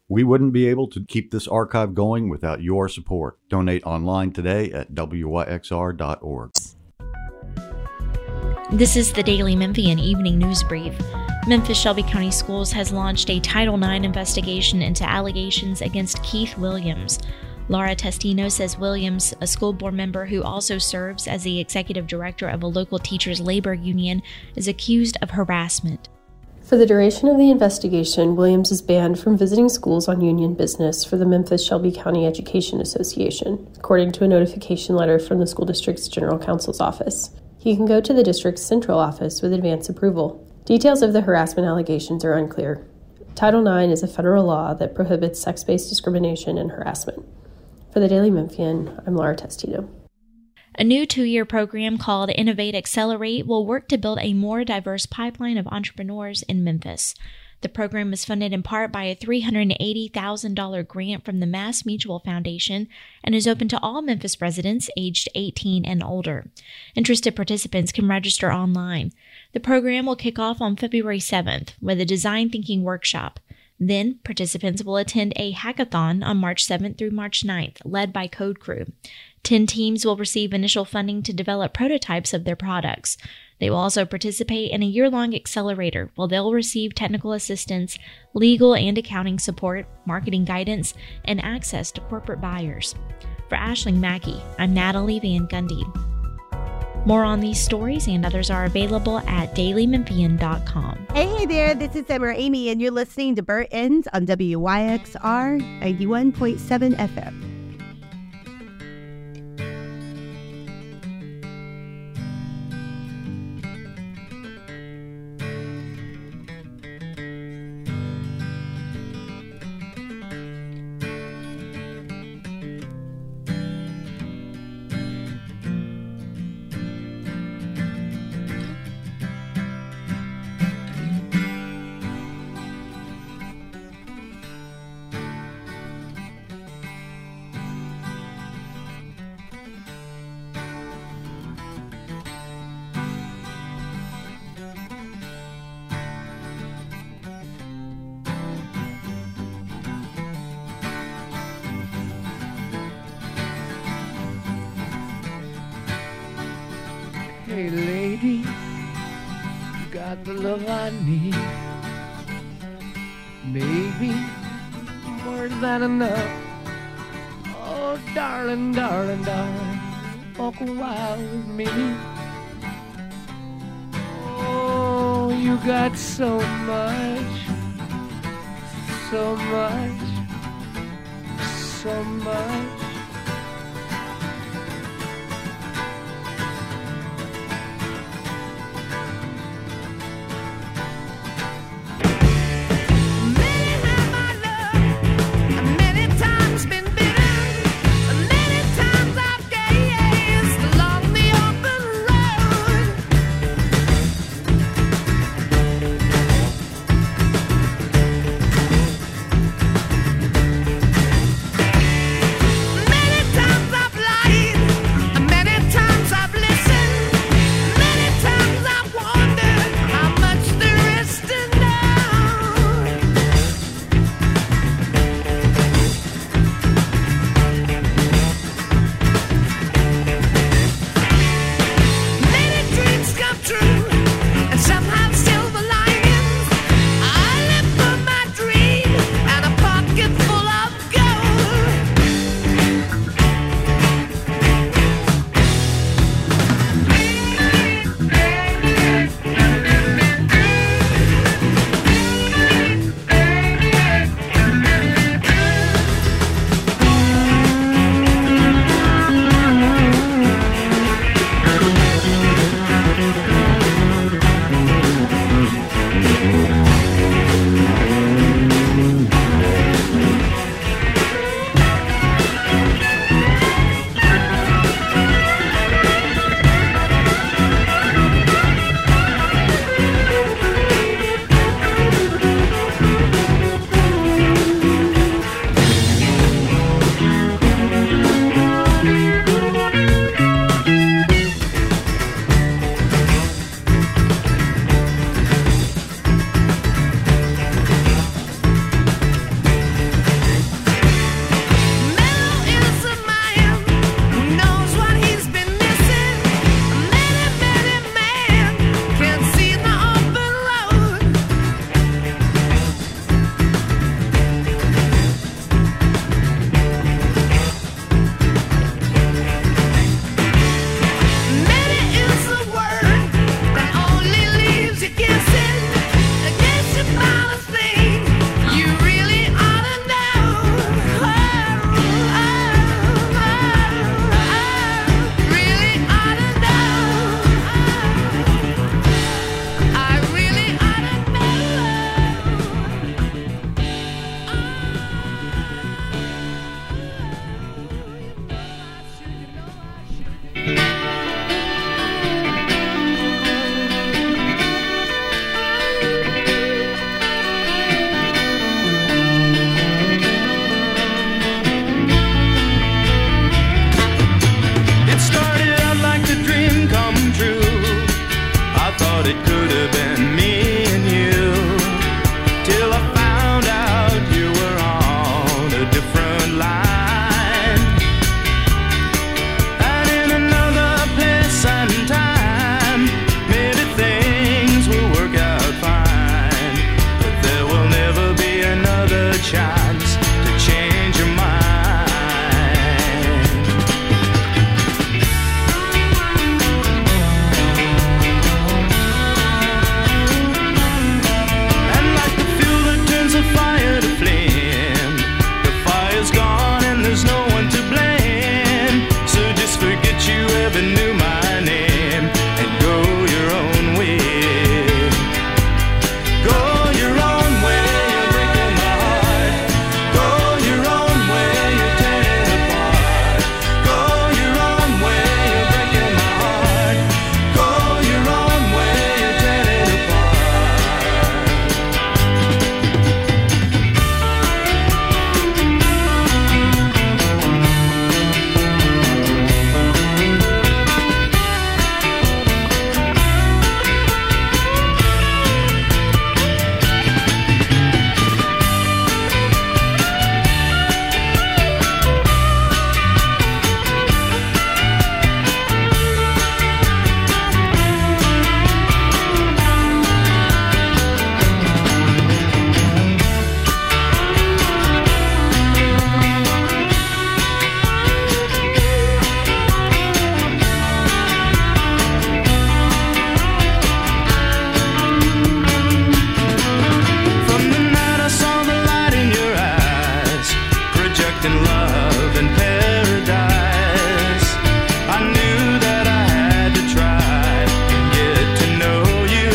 We wouldn't be able to keep this archive going without your support. Donate online today at wyxr.org. This is the Daily Memphian Evening News Brief. Memphis Shelby County Schools has launched a Title IX investigation into allegations against Keith Williams. Laura Testino says Williams, a school board member who also serves as the executive director of a local teachers' labor union, is accused of harassment. For the duration of the investigation, Williams is banned from visiting schools on union business for the Memphis Shelby County Education Association, according to a notification letter from the school district's general counsel's office. He can go to the district's central office with advance approval. Details of the harassment allegations are unclear. Title IX is a federal law that prohibits sex-based discrimination and harassment. For the Daily Memphian, I'm Laura Testino. A new 2-year program called Innovate Accelerate will work to build a more diverse pipeline of entrepreneurs in Memphis. The program is funded in part by a $380,000 grant from the Mass Mutual Foundation and is open to all Memphis residents aged 18 and older. Interested participants can register online. The program will kick off on February 7th with a design thinking workshop. Then, participants will attend a hackathon on March 7th through March 9th, led by Code Crew. 10 teams will receive initial funding to develop prototypes of their products. They will also participate in a year-long accelerator, where they'll receive technical assistance, legal and accounting support, marketing guidance, and access to corporate buyers. For Aisling Mackey, I'm Natalie Van Gundy. More on these stories and others are available at dailymemphian.com. Hey there, this is Summer Amy, and you're listening to Burt Ends on WYXR 91.7 FM. Hey lady, you got the love I need. Maybe more than enough. Oh darling, darling, darling, walk a while with me. Oh, you got so much, so much, so much. in love and paradise. I knew that I had to try and get to know you.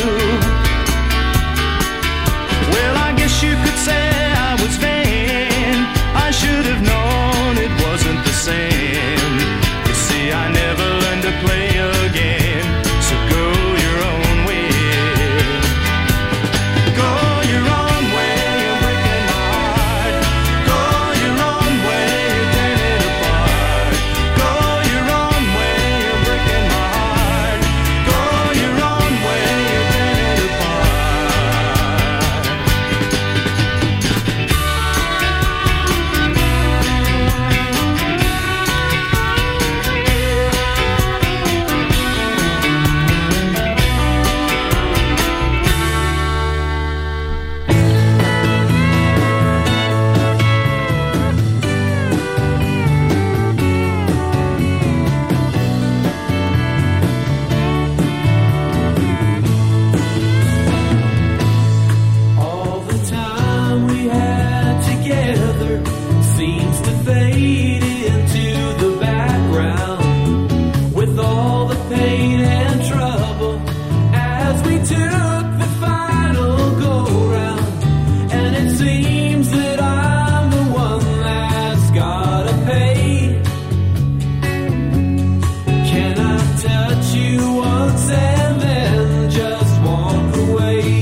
Well, I guess you could say I was vain. I should have known it wasn't the same. You see, I never learned to play a game, so go your own way. Go your own way, you're breaking my heart. Go your own way, you're tearing it apart. Go your own way, you're breaking my heart. Go your own way, you're tearing it apart. All the time we had together seems to fade into the background, with all the pain and trouble as we took the final go-round. And it seems that I'm the one that's gotta pay. Can I touch you once and then just walk away?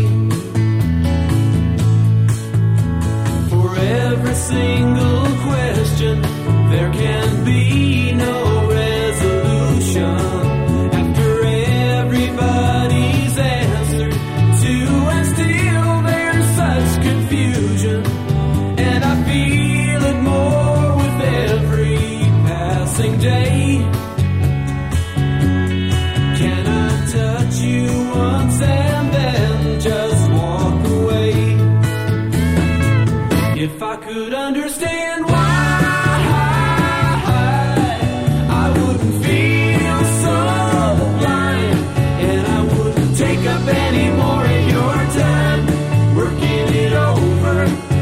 For every single question, there can be no resolution. After everybody's answered to, and still there's such confusion. And I feel it more with every passing day. Can I touch you once and then just walk away? If I could understand why, I wouldn't feel so blind, and I wouldn't take up any more of your time working it over.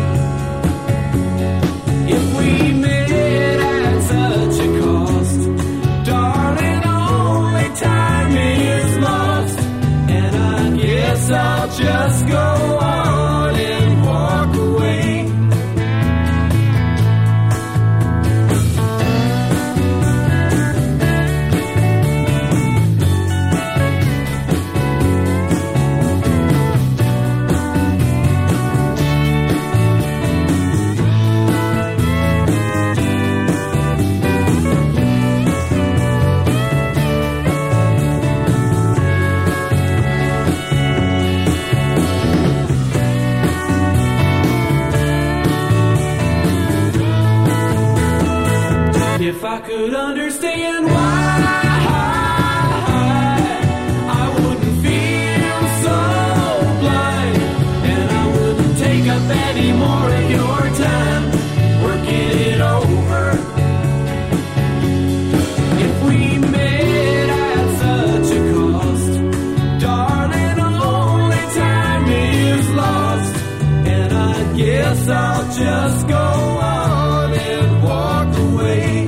If we met at such a cost, darling, only time is lost. And I guess I'll just go on and walk away. If I could understand why, I wouldn't feel so blind, and I wouldn't take up any more of your time working it over. If we met at such a cost, darling, only time is lost. And I guess I'll just go on and walk away.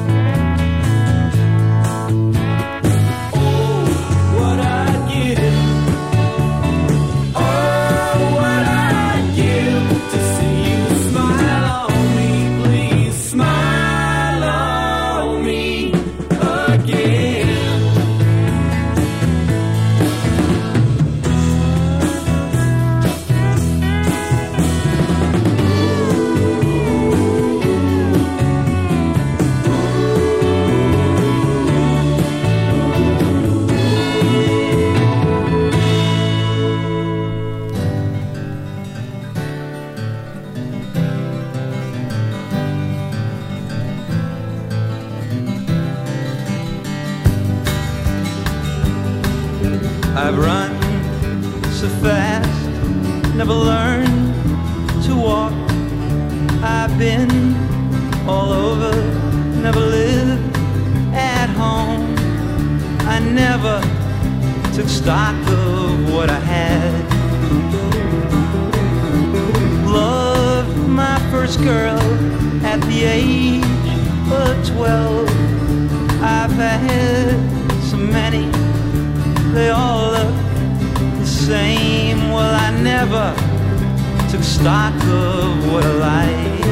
I've run so fast, never learned to walk. I've been all over, never lived at home. I never took stock of what I had. Loved my first first girl at the age of 12. I've had so many, they all look the same. Well, I never took stock of what I like.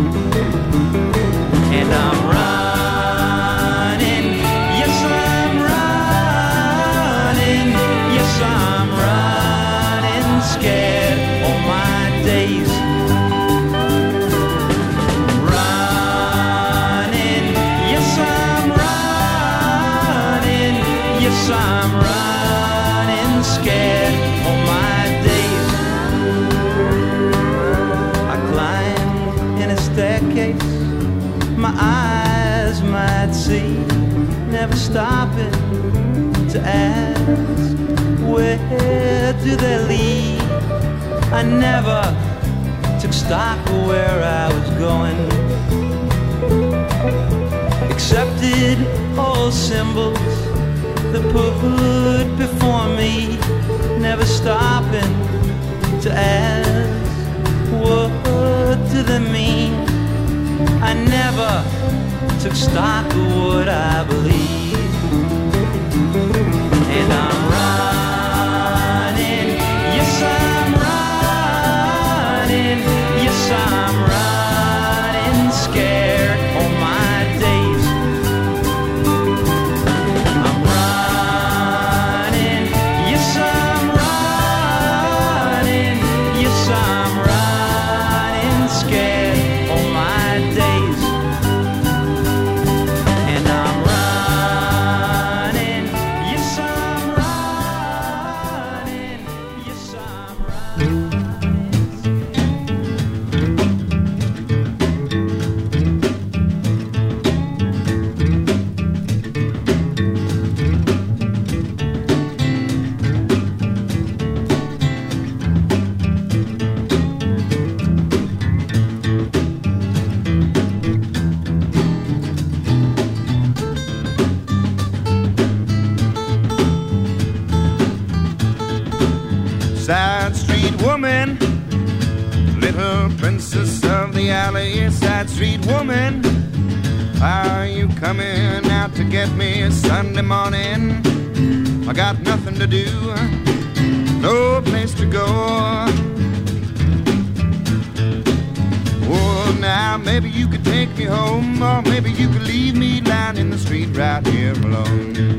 And I'm running, yes I'm running, yes I'm running, scared all my days. Running, yes I'm running, yes I'm running, scared all my days. I climbed in a staircase my eyes might see, never stopping to ask, where do they lead? I never took stock of where I was going. Accepted all symbols that put before me, never stopping to ask, what do they mean? I never took stock of what I believe. And I'm running, yes I'm running, yes I'm running, scared all my days. I'm running, yes I'm running, yes I'm running, scared all my days. And I'm running, yes I'm running, yes I'm running. Side street woman, little princess of the alley. Side street woman, are you coming out to get me Sunday morning? I got nothing to do, no place to go. Oh, now maybe you could take me home, or maybe you could leave me lying in the street right here alone.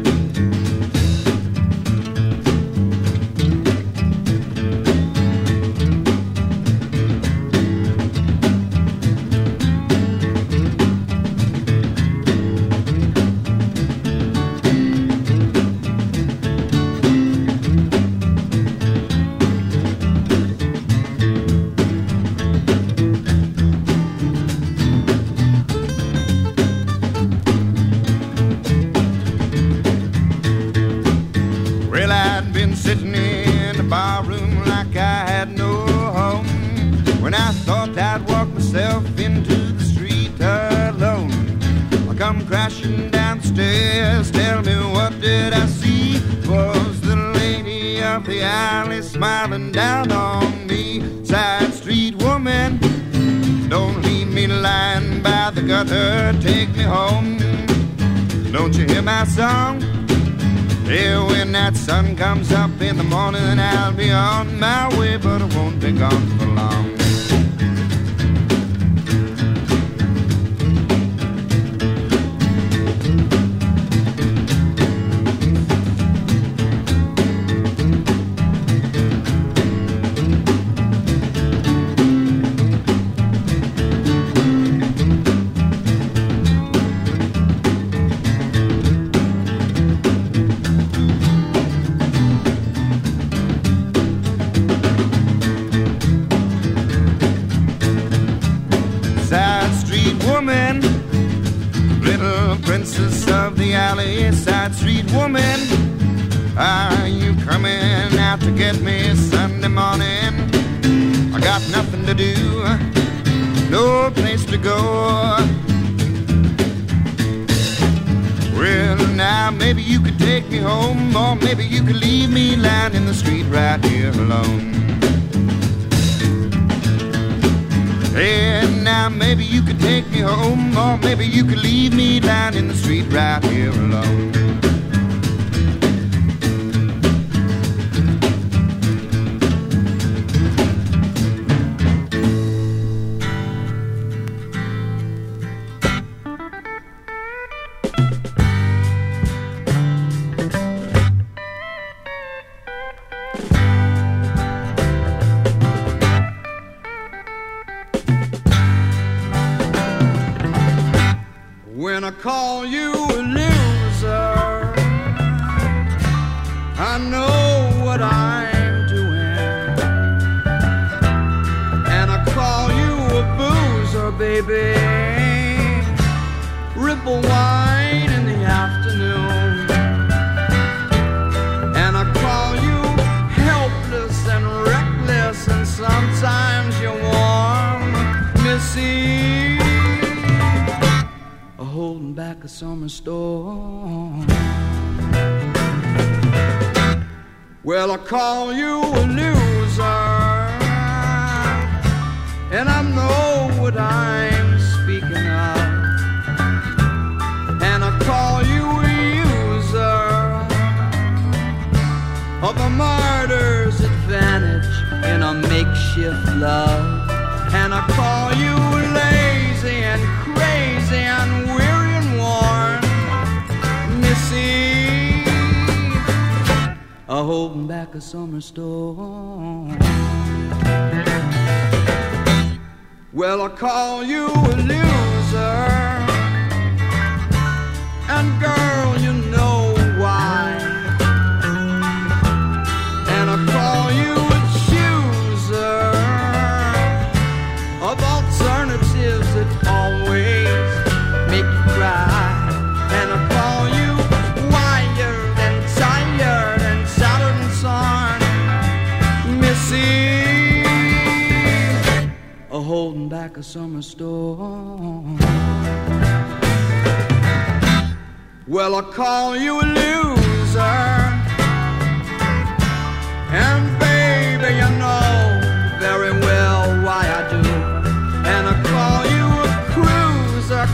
Sitting in the bar room like I had no home, when I thought I'd walk myself into the street alone. I come crashing downstairs, tell me what did I see? Was the lady of the alley smiling down on me? Side street woman, don't leave me lying by the gutter, take me home. Don't you hear my song? Yeah, when that sun comes up in the morning, I'll be on my way, but I won't be gone for long. Woman, little princess of the alley. Side street woman, are you coming out to get me Sunday morning? I got nothing to do, no place to go. Well, now maybe you could take me home, or maybe you could leave me lying in the street right here alone. And now maybe you could take me home, or maybe you could leave me down in the street right here alone. When I call you a loser, I know what I'm doing. And I call you a boozer, baby, ripple wine in the afternoon. And I call you helpless and reckless, and sometimes you're warm, Missy, holding back a summer storm. Well, I call you a loser, and I know what I'm speaking of. And I call you a user of a martyr's advantage in a makeshift love. And I call you lazy and crazy and weary and worn, Missy, holding back a summer storm. Well, I call you a loser, and girl, you know why. And I call you a chooser of alternatives that always make you cry. And I call you wired and tired and shattered and torn, Missy, holding back a summer storm. Well, I call you a loser, and baby, you know very well why I do. And I call you a cruiser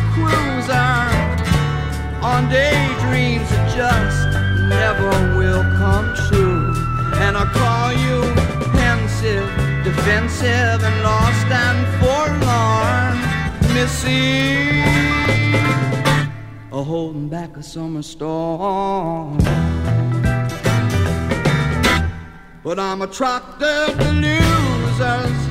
on daydreams that just never will come true. And I call you pensive, defensive, and lost and forlorn, Missy, holding back a summer storm. But I'm attracted to losers,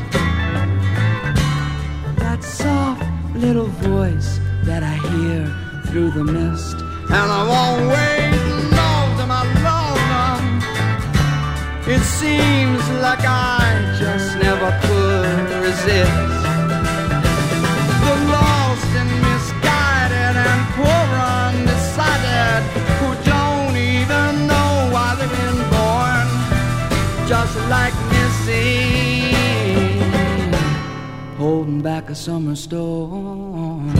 that soft little voice that I hear through the mist. And I've always loved them, I love them. It seems like I just never could resist the lost and misguided and poor undecided, who don't even know why they've been born, just like Missy, holding back a summer storm.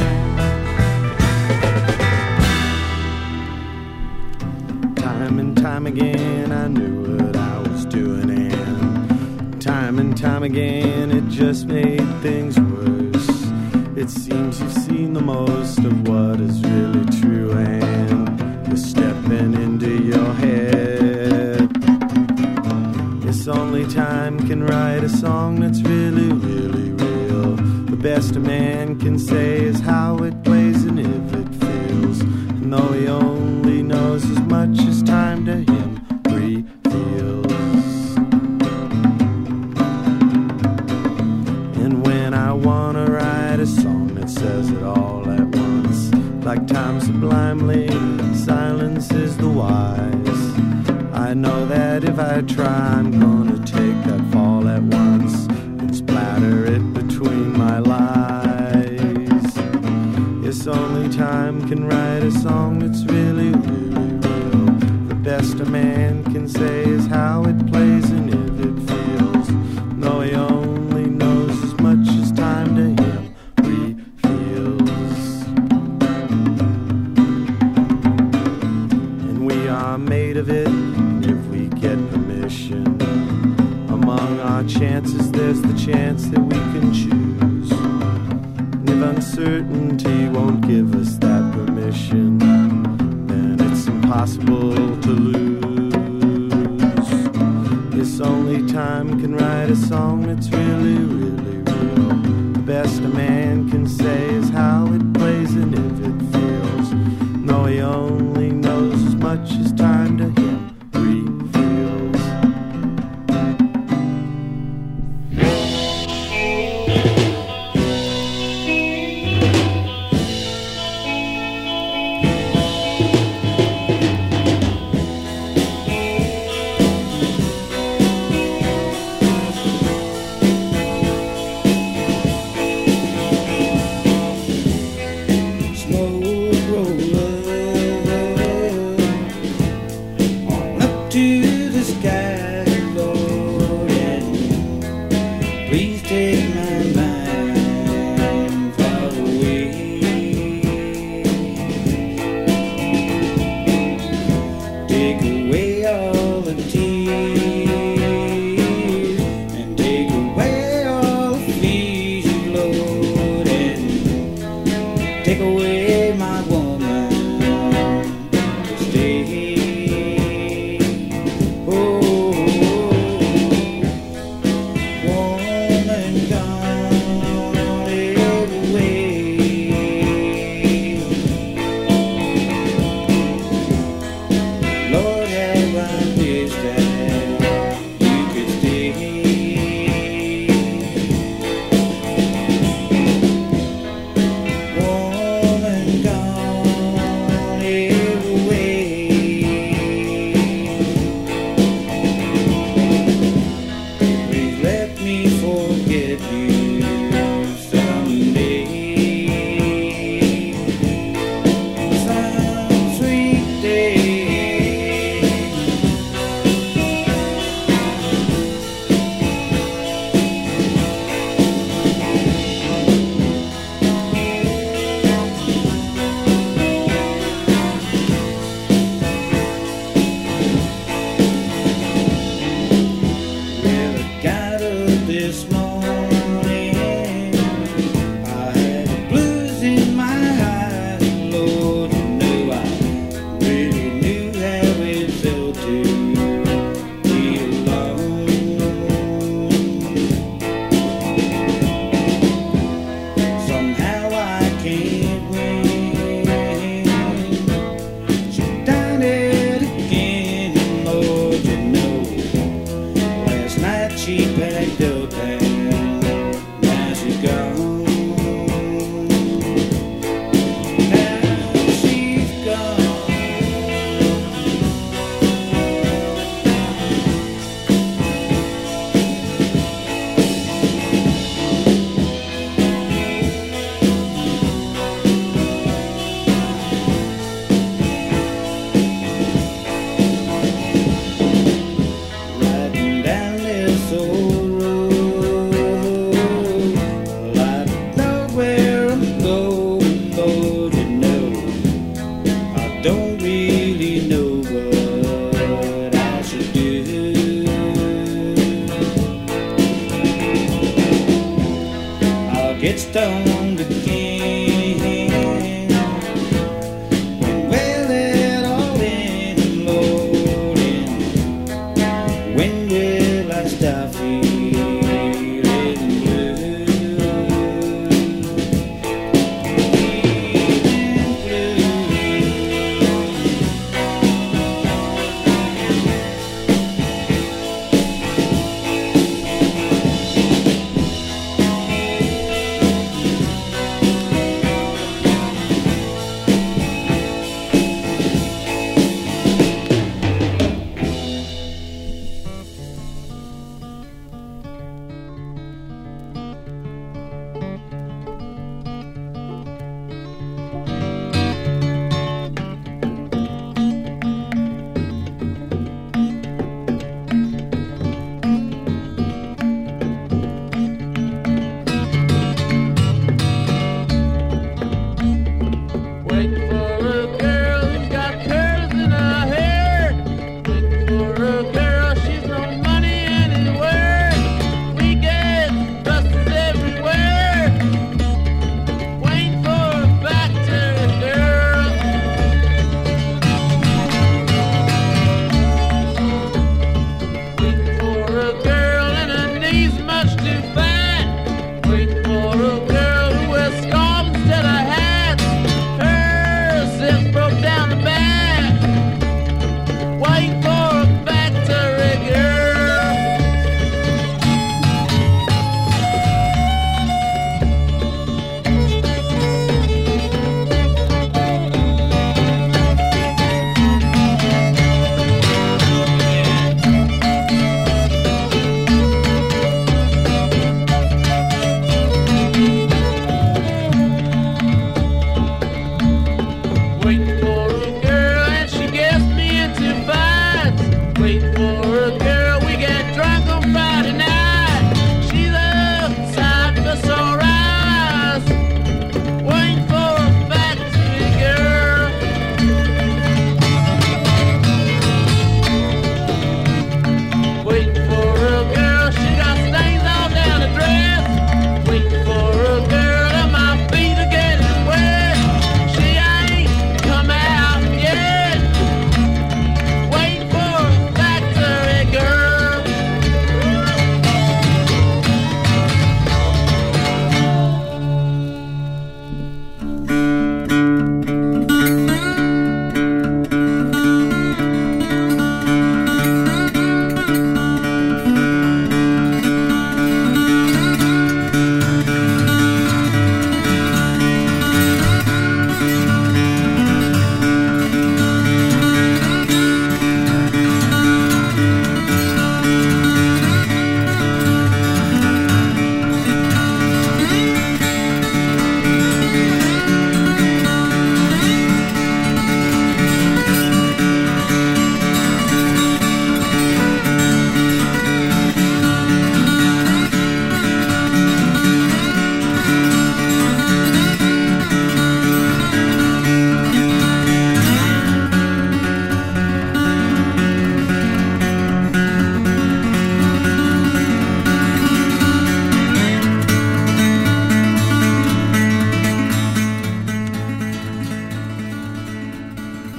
Time and time again I knew what I was doing, and time and time again it just made things worse. It seems you've seen the most of what is really true, and you're stepping into your head. Yes, only time can write a song that's really, really real. The best a man can say is how it plays and if it feels. And though he only knows as much as time to him reveals. And when I wanna write a song that says it all at once, like time sublimely silences the wise, I know that if I try I'm gonna take that fall at once and splatter it between my lies. Yes, only time can write a song that's really, really real. The best a man can say is how it plays and if it feels. No, he only knows as much as time to him reveals. And we are made of it if we get permission. Among our chances there's the chance that we can choose. certainty won't give us that permission, then it's impossible to lose. If only time can write a song that's really, really real, the best a man can say is how it plays and if it feels. No, he only knows as much as time to him reveals.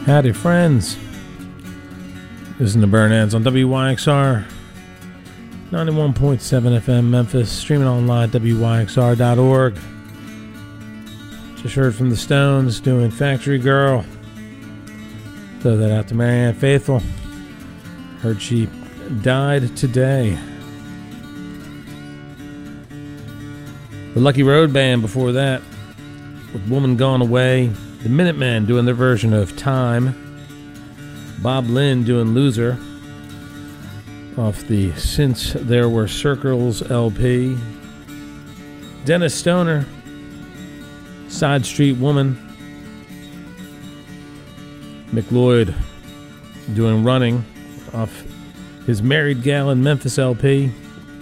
Howdy, friends. Listen to Burn Ends on WYXR 91.7 FM Memphis, streaming online at WYXR.org. Just heard from the Stones doing Factory Girl. Throw that out to Marianne Faithfull. Heard she died today. The Lucky Road Band before that, with Woman Gone Away. The Minutemen doing their version of Time. Bob Lynn doing Loser off the Since There Were Circles LP. Dennis Stoner, Side Street Woman. Mick Lloyd doing Running off his Married Gal in Memphis LP.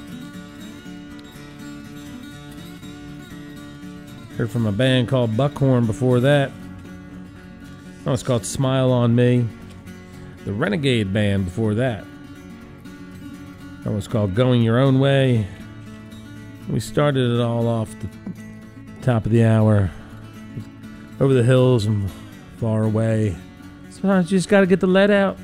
Heard from a band called Buckhorn before that. That was called Smile on Me. The Renegade Band before that. That was called Going Your Own Way. We started it all off the top of the hour. Over the hills and far away. Sometimes you just got to get the lead out.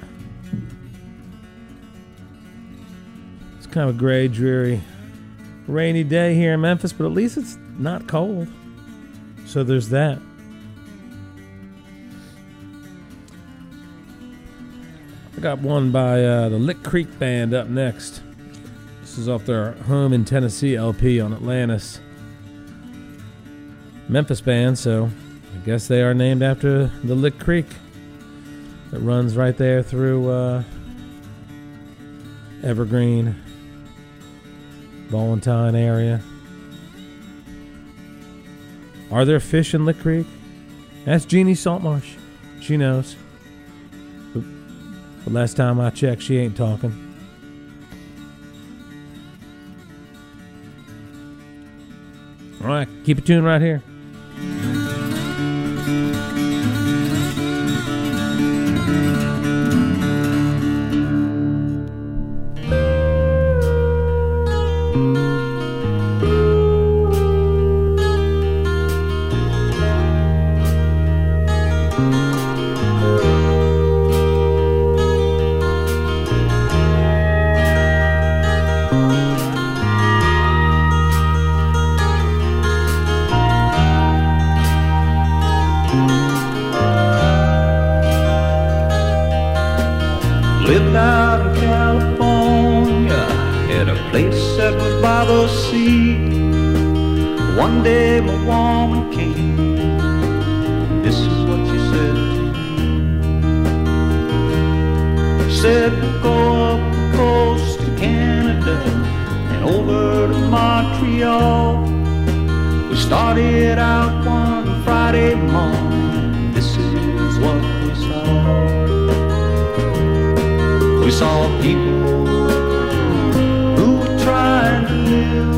It's kind of a gray, dreary, rainy day here in Memphis, but at least it's not cold. So there's that. I got one by the Lick Creek Band up next. This is off their Home in Tennessee LP on Atlantis. Memphis band, so I guess they are named after the Lick Creek that runs right there through Evergreen, Valentine area. Are there fish in Lick Creek? Ask Jeannie Saltmarsh. She knows. But last time I checked, she ain't talking. All right, keep it tuned right here. Lived out in California at a place that was by the sea. One day my woman came. This is what she said to me. She said, we'll go up the coast to Canada and over to Montreal. We started out one Friday morning. This is what we saw. We saw people who were trying to live.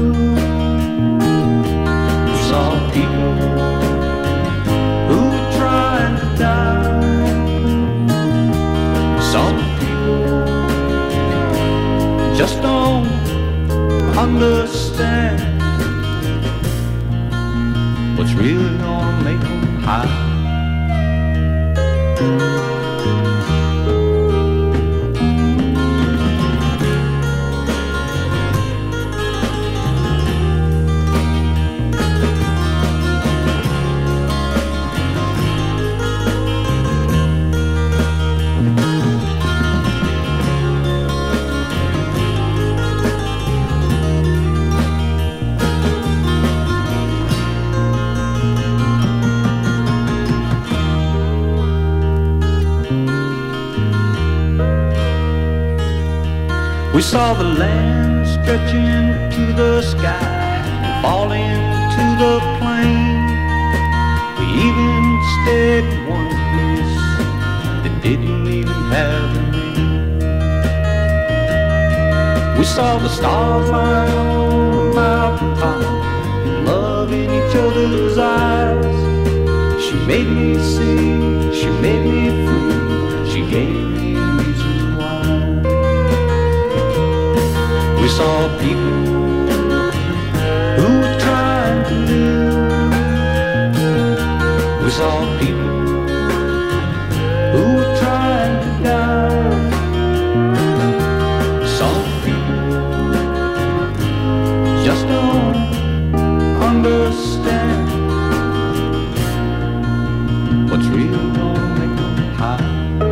We saw people who were trying to die. Some people just don't understand what's really gonna make them high. We saw the land stretching to the sky and fall into the plain. We even stayed in one place that didn't even have a name. We saw the stars line on the mountaintop and love in each other's eyes. She made me see, she made me free, she gave me reasons why. We saw people who were trying to live. We saw people who were it's real gonna make me high.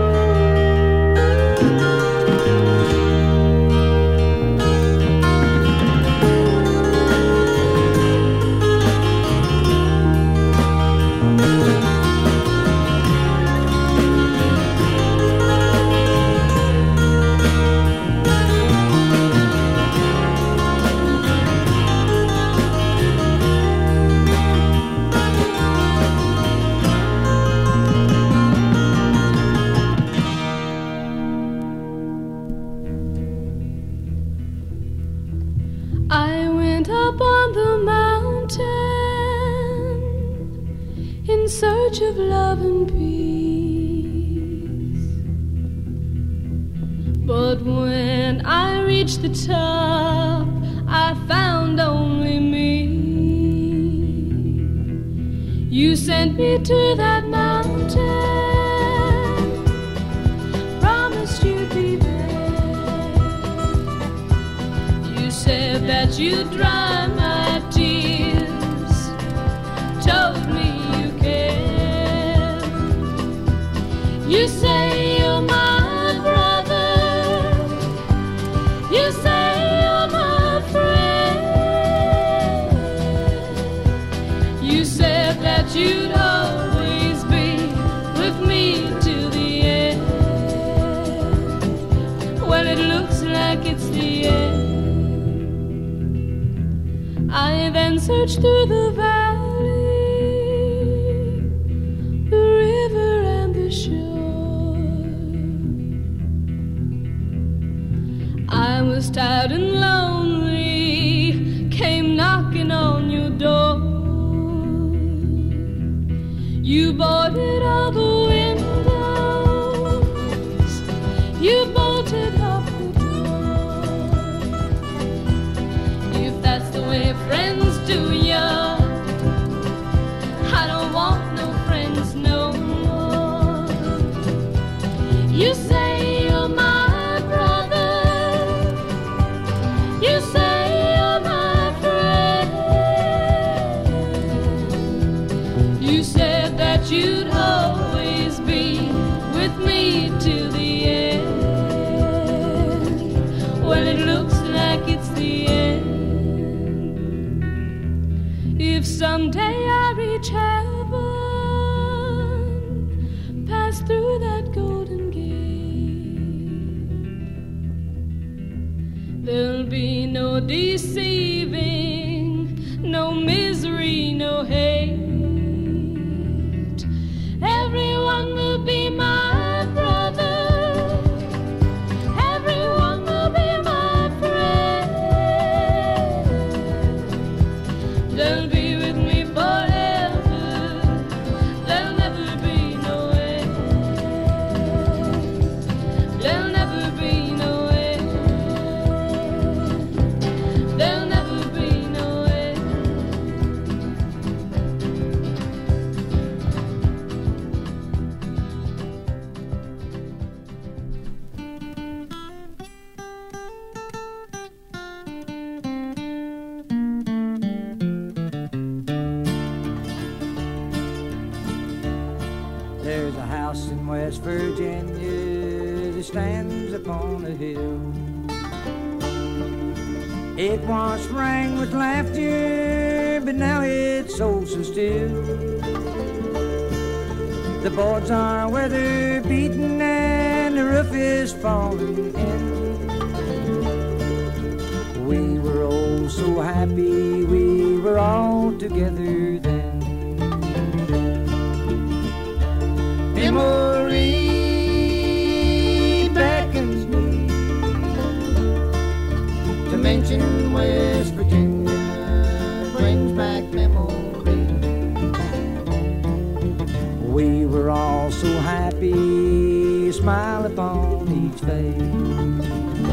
I went up on the mountain in search of love and peace. But when I reached the top, I found only me. You sent me to that mountain, promised you'd be there. You said that you'd dry my tears, told me you cared. You say you're my brother, you say you're my friend. You said that you'd always be with me till the end. Well, it looks like it's the end. I then searched through the valley, the river and the shore. I was tired and lonely, came knocking on your door. You boarded all the windows, you bolted up the door. If that's the way friends do ya, I don't want no friends no more. You say you're my brother, you say you're my friend. You said that you'd always be with me till the end. Well, it looks like it's the end. If someday I reach heaven, pass through that golden gate, there'll be no deceiving, no misery, no hate. Everyone will be my brother, everyone will be my friend. They'll be with me forever, there'll never be no end. There'll never be no end. There'll never be no end. There's a house in West Virginia that stands upon a hill. It once rang with laughter, but now it's so still. The boards are weather beaten and the roof is falling in. We were all so happy, we were all together then. Memory beckons me to mention West Virginia, brings back memory. We were all so happy, smile upon each face.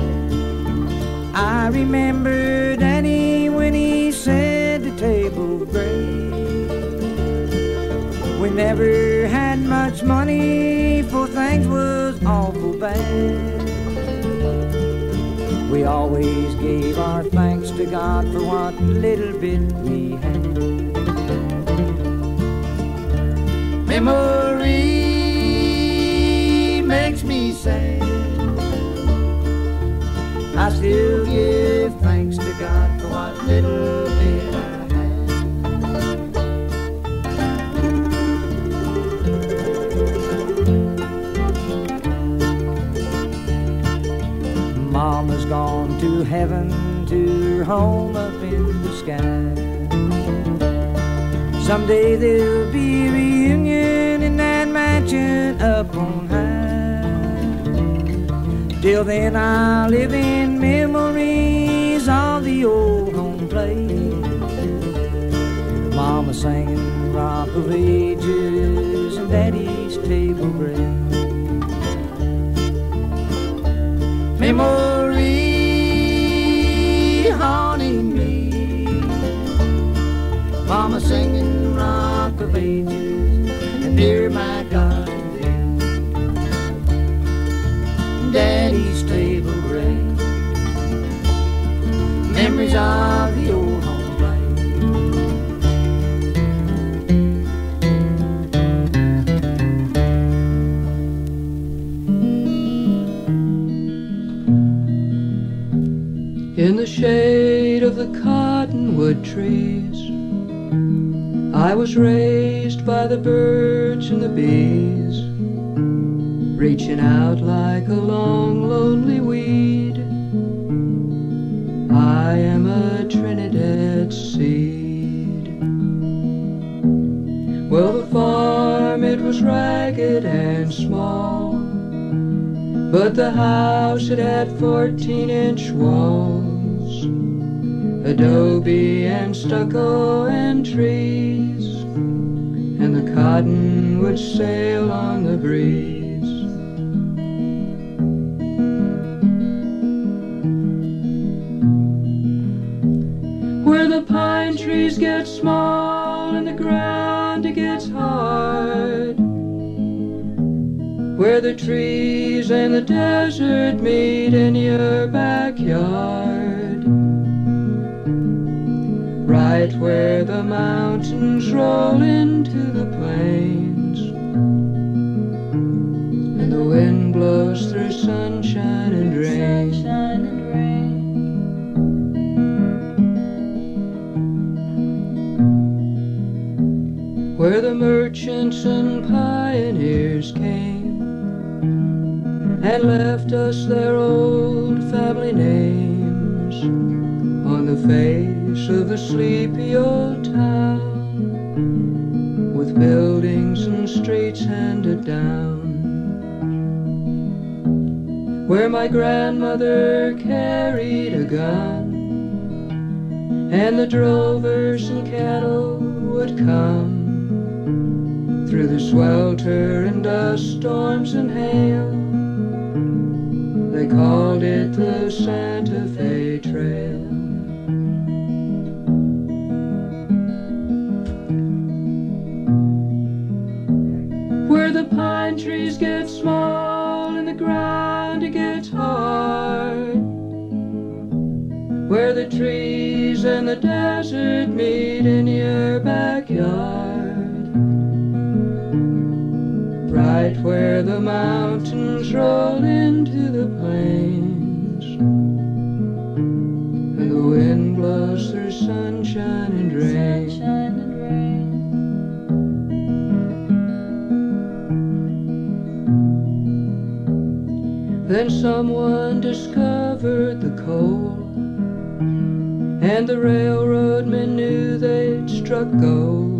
I remember Danny when he said the table great. We never had much money, for things was awful bad. We always gave our thanks to God for what little bit we had. Memory to heaven, to her home up in the sky. Someday there'll be a reunion in that mansion up on high. Till then I'll live in memories of the old home place. Mama singing Rock of Ages and Daddy's Table Grace. Memory haunting me, Mama singing Rock of Ages and dear my garden, Daddy's Table Grace. Memories of the old home. In the shade of the cottonwood trees, I was raised by the birds and the bees, reaching out like a long, lonely weed. I am a Trinidad seed. Well, the farm, it was ragged and small, but the house, it had 14-inch walls, adobe and stucco and trees, and the cotton would sail on the breeze. Where the pine trees get small and the ground, it gets hard, where the trees and the desert meet in your backyard, right where the mountains roll into the plains, and the wind blows through sunshine and rain. Where the merchants and pioneers came and left us their old family names on the face of the sleepy old town, with buildings and streets handed down. Where my grandmother carried a gun, and the drovers and cattle would come through the swelter and dust storms and hail. They called it the Santa Fe Trail. Where the pine trees get small and the ground, it gets hard, where the trees and the desert meet in your backyard, right where the mountains roll into the plains, and the wind blows through sunshine and rain. Then someone discovered the coal, and the railroadmen knew they'd struck gold.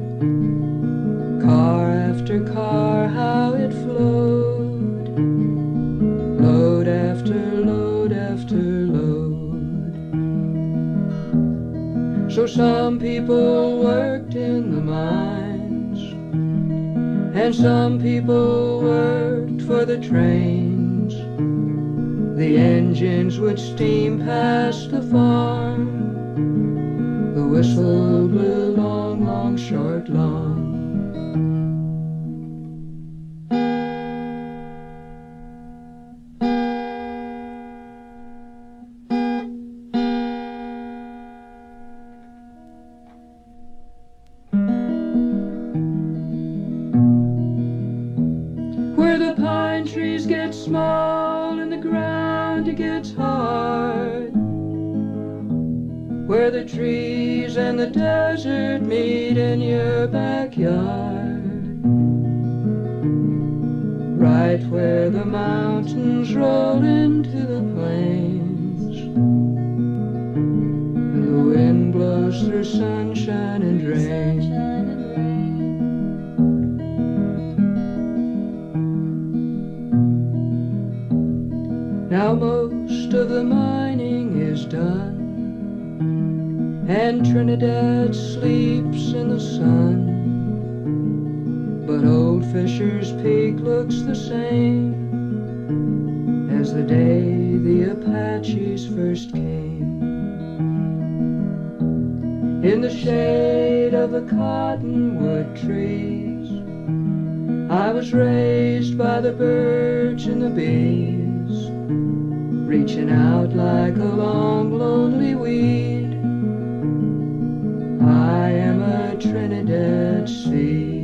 Car after car, how it flowed, load after load after load. So some people worked in the mines, and some people worked for the trains. The engines would steam past the farm, the whistle blew long, long, short, long. Where the pine trees get small and the ground, it gets hard, where the trees and the desert meet in your backyard, right where the mountains roll into the plains, goes through sunshine and rain. Now most of the mining is done, and Trinidad sleeps in the sun. But old Fisher's Peak looks the same as the day the Apaches first came. In the shade of the cottonwood trees, I was raised by the birds and the bees, reaching out like a long lonely weed. I am a Trinidad seed.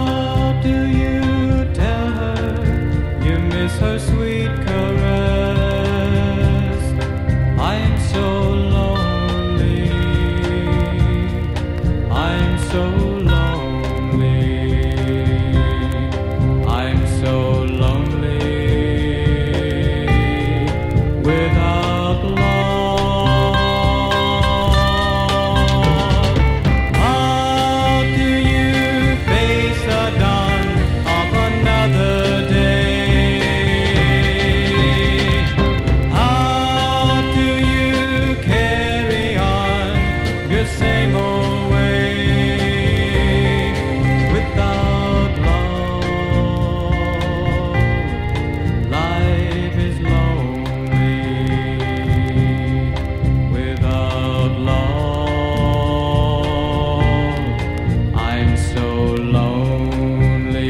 her sweet caress. the same old way. Without love, life is lonely. Without love, I'm so lonely.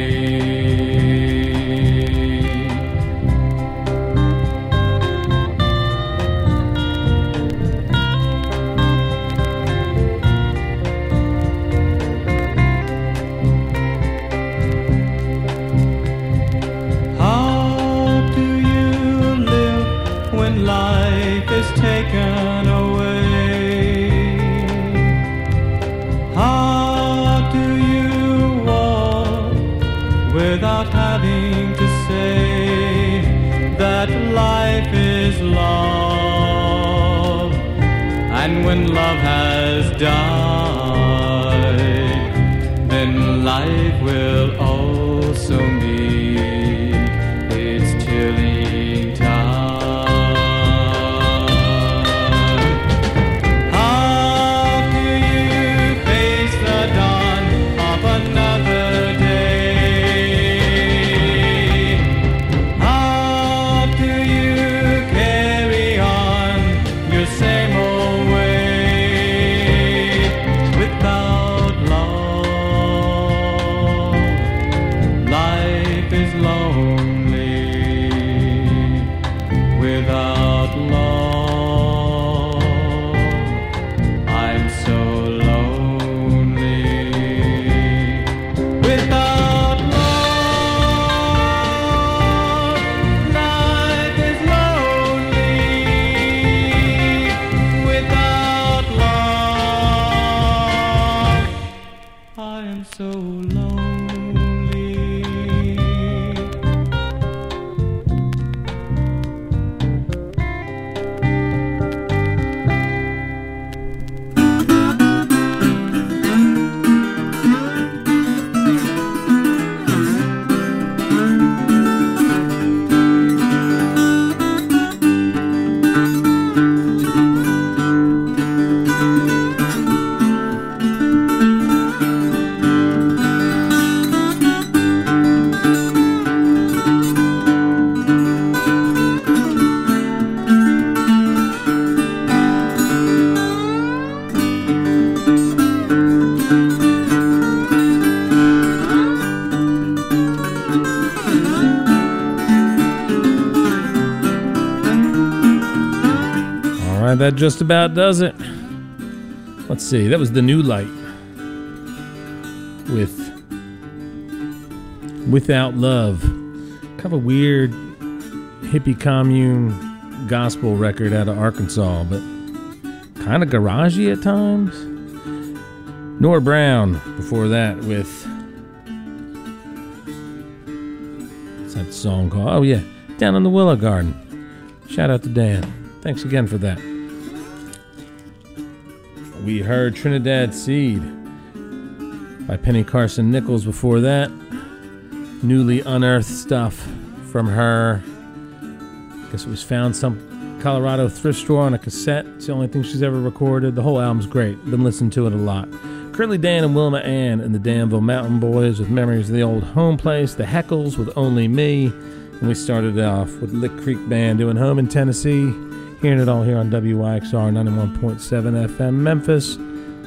How do you live when life is taken away? How do you walk without having to say that life is love? And when love has died, then life will also meet its chilling tide. How do you face the dawn of another day? How do you carry on your same old way? Without love, life is lonely. Without love, I'm so lonely. Without love, life is lonely. Without love, I am so lonely. All right, that just about does it. Let's see. That was The New Light with Without Love. Kind of a weird hippie commune gospel record out of Arkansas, but kind of garagey at times. Nora Brown before that with, what's that song called? Oh yeah, Down in the Willow Garden. Shout out to Dan. Thanks again for that. We heard Trinidad Seed by Penny Carson Nichols before that. Newly unearthed stuff from her. I guess it was found some Colorado thrift store on a cassette. It's the only thing she's ever recorded. The whole album's great. Been listening to it a lot. Curly Dan and Wilma Ann and the Danville Mountain Boys with Memories of the Old Home Place. The Heckles with Only Me. And we started off with Lick Creek Band doing Home in Tennessee. Hearing it all here on WYXR 91.7 FM Memphis.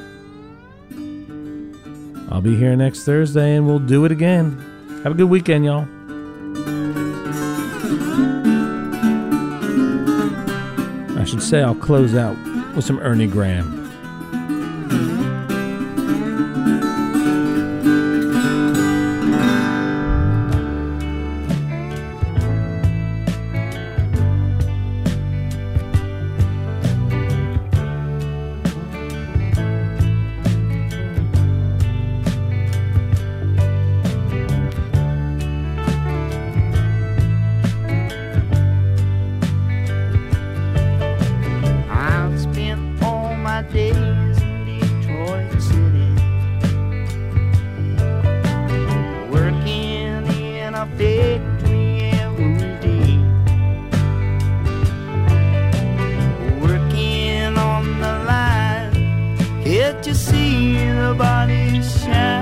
I'll be here next Thursday and we'll do it again. Have a good weekend, y'all. I should say I'll close out with some Ernie Graham. get to see the bodies shine.